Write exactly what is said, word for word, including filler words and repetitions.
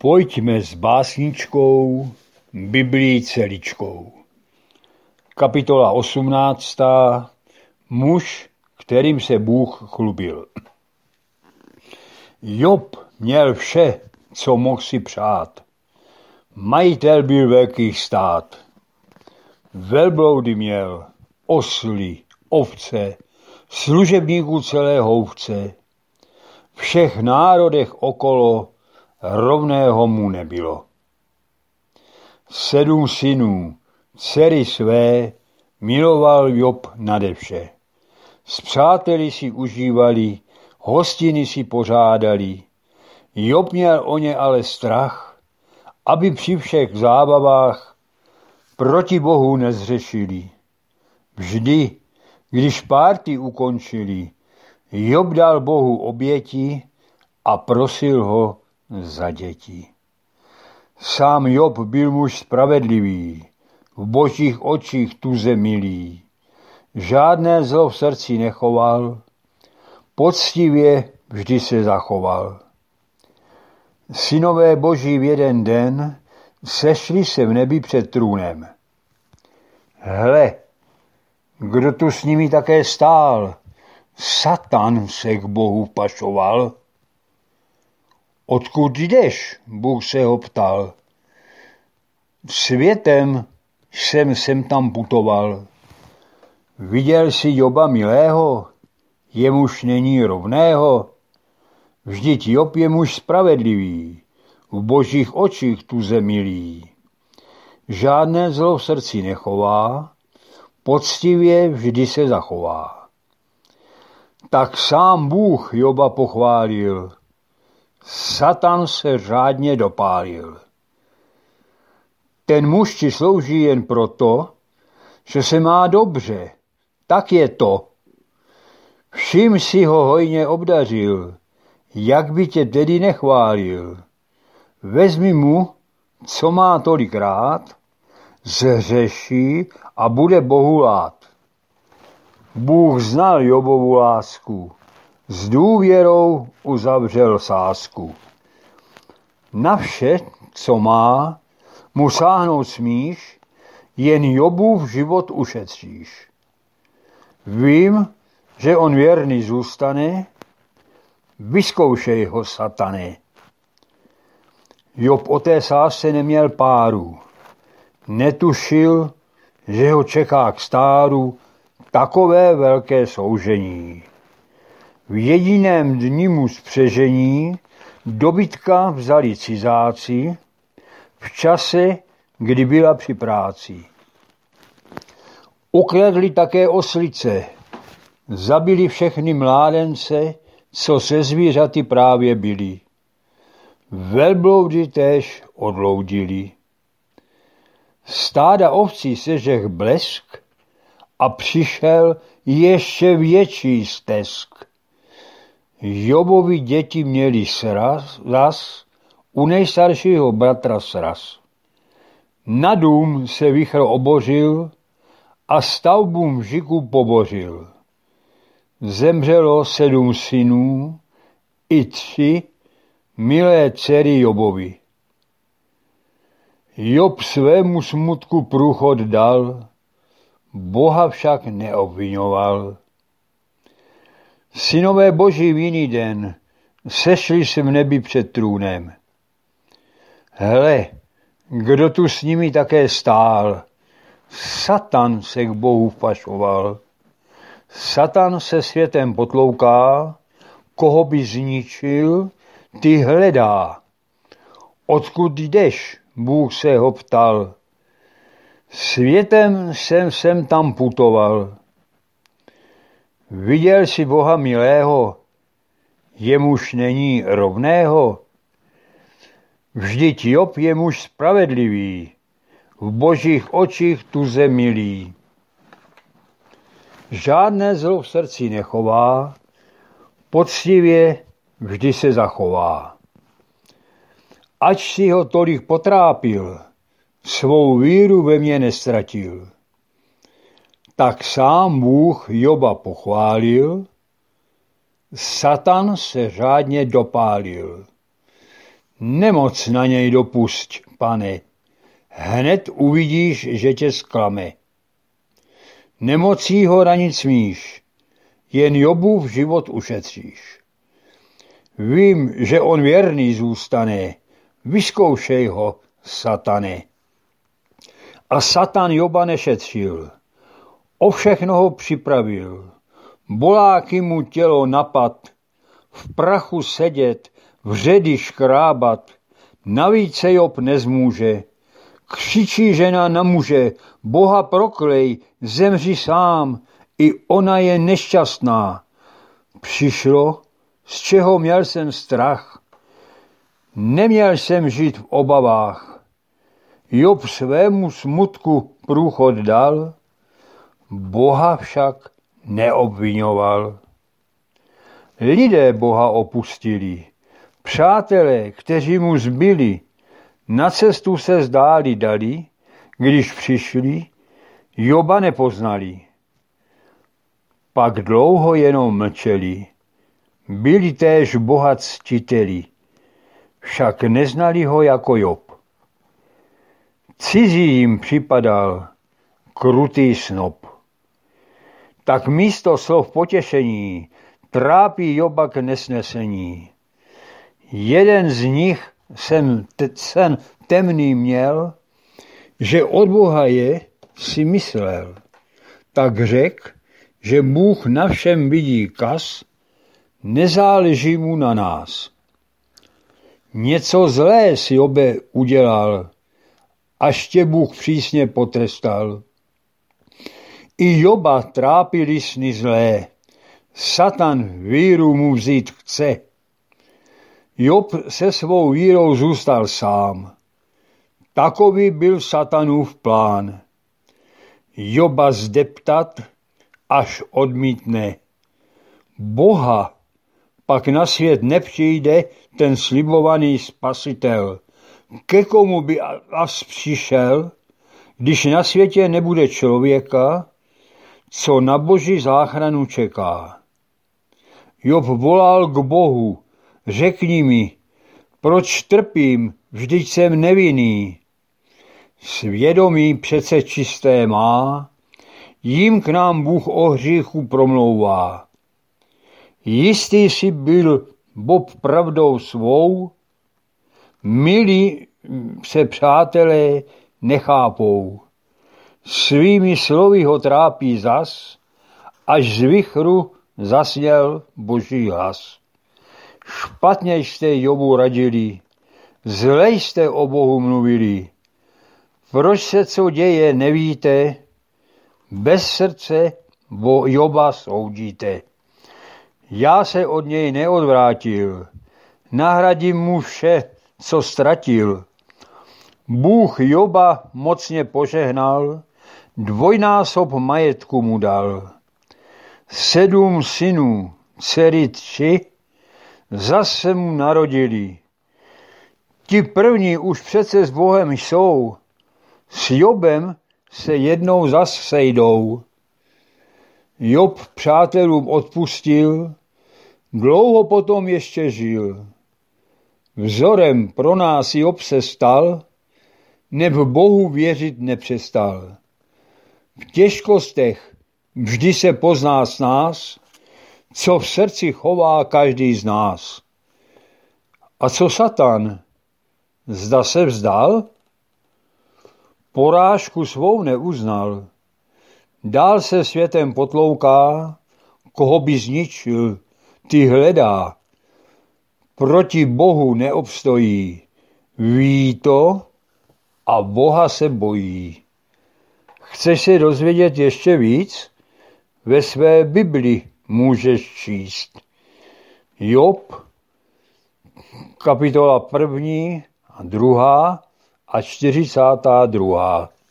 Pojďme s básničkou Biblii celičkou. Kapitola osmnáctá. Muž, kterým se Bůh chlubil. Job měl vše, co mohl si přát. Majitel byl velkých stát. Velbloudy měl, osly, ovce, služebníků celé houvce. Všech národech okolo rovného mu nebylo. Sedm synů, dcery své, miloval Job nade vše. S přáteli si užívali, hostiny si pořádali. Job měl o ně ale strach, aby při všech zábavách proti Bohu nezřešili. Vždy, když párty ukončili, Job dal Bohu oběti a prosil ho za děti. Sám Job byl muž spravedlivý, v božích očích tuze milý. Žádné zlo v srdci nechoval, poctivě vždy se zachoval. Synové boží v jeden den sešli se v nebi před trůnem. Hle, kdo tu s nimi také stál? Satan se k Bohu pašoval. Odkud jdeš? Bůh se ho ptal. Světem jsem sem tam putoval. Viděl jsi Joba milého? Jemuž není rovného? Vždyť Job je muž spravedlivý, v božích očích tuze milý. Žádné zlo v srdci nechová, poctivě vždy se zachová. Tak sám Bůh Joba pochválil, Satan se řádně dopálil. Ten muž ti slouží jen proto, že se má dobře, tak je to. Všim si ho hojně obdařil, jak by tě tedy nechválil. Vezmi mu, co má tolikrát, zhřeší a bude Bohu lát. Bůh znal Jobovu lásku, s důvěrou uzavřel sázku. Na vše, co má, mu sáhnout smíš, jen Jobův život ušetříš. Vím, že on věrný zůstane, vyzkoušej ho, satane. Job o té sázce neměl páru, netušil, že ho čeká k stáru takové velké soužení. V jediném dni mu spřežení dobytka vzali cizáci v čase, kdy byla při práci. Ukradli také oslice, zabili všechny mládence, co se zvířaty právě byli. Velbloudy též odloudili. Stáda ovcí sežeh blesk a přišel ještě větší stesk. Jobovi děti měli sraz, zas, u nejstaršího bratra sraz. Na dům se vichr obořil a stavbu mžiku pobořil. Zemřelo sedm synů i tři milé dcery Jobovi. Job svému smutku průchod dal, Boha však neobvinoval. Synové boží v jiný den sešli se v nebi před trůnem. Hle, kdo tu s nimi také stál? Satan se k Bohu pašoval. Satan se světem potlouká, koho by zničil, ty hledá. Odkud jdeš? Bůh se ho ptal. Světem jsem sem tam putoval. Viděl jsi Boha milého, jemuž není rovného? Vždyť Job je muž spravedlivý, v božích očích tuze milý. Žádné zlo v srdci nechová, poctivě vždy se zachová. Ač si ho tolik potrápil, svou víru ve mě nestratil. Tak sám Bůh Joba pochválil, Satan se řádně dopálil. Nemoc na něj dopusť, Pane, hned uvidíš, že tě zklame. Nemocí ho ranit smíš, jen Jobův život ušetříš. Vím, že on věrný zůstane, vyzkoušej ho, satane. A Satan Joba nešetřil, o všechno ho připravil, boláky mu tělo napad, v prachu sedět, vředy škrábat, navíc se Job nezmůže. Křičí žena na muže, Boha proklej, zemři sám, i ona je nešťastná. Přišlo, z čeho měl jsem strach, neměl jsem žít v obavách. Job svému smutku průchod dal, Boha však neobvinoval. Lidé Boha opustili, přátelé, kteří mu zbyli, na cestu se zdáli dali, když přišli, Joba nepoznali. Pak dlouho jenom mlčeli, byli též Boha ctiteli, však neznali ho jako Job. Cizí jim připadal krutý snob. Tak místo slov potěšení trápí Joba k nesnesení. Jeden z nich sen, sen temný měl, že od Boha je, si myslel. Tak řek, že Bůh na všem vidí kas, nezáleží mu na nás. Něco zlé si Jobe udělal, až tě Bůh přísně potrestal. I Joba trápili sny zlé, Satan víru mu vzít chce. Job se svou vírou zůstal sám. Takový byl Satanův plán. Joba zdeptat, až odmítne. Boha pak na svět nepřijde ten slibovaný spasitel. Ke komu by as přišel, když na světě nebude člověka, co na Boží záchranu čeká. Job volal k Bohu, řekni mi, proč trpím, vždyť jsem nevinný. Svědomí přece čisté má, jím k nám Bůh o hříchu promlouvá. Jistý si byl Bob pravdou svou, milí se přátelé nechápou. Svými slovy ho trápí zas, až z vichru zasněl Boží hlas. Špatně jste Jobu radili, zle jste o Bohu mluvili. Proč se co děje, nevíte? Bez srdce Joba soudíte. Já se od něj neodvrátil, nahradím mu vše, co ztratil. Bůh Joba mocně požehnal, dvojnásob majetku mu dal. Sedm synů, dcery tři, zase mu narodili. Ti první už přece s Bohem jsou, s Jobem se jednou zas sejdou. Job přátelům odpustil, dlouho potom ještě žil. Vzorem pro nás Job se stal, neb Bohu věřit nepřestal. V těžkostech vždy se pozná s nás, co v srdci chová každý z nás. A co Satan? Zda se vzdal? Porážku svou neuznal. Dál se světem potlouká, koho by zničil, ty hledá. Proti Bohu neobstojí, ví to a Boha se bojí. Chceš se dozvědět ještě víc? Ve své Bibli můžeš číst. Job, kapitola první a druhá a čtyřicátá druhá.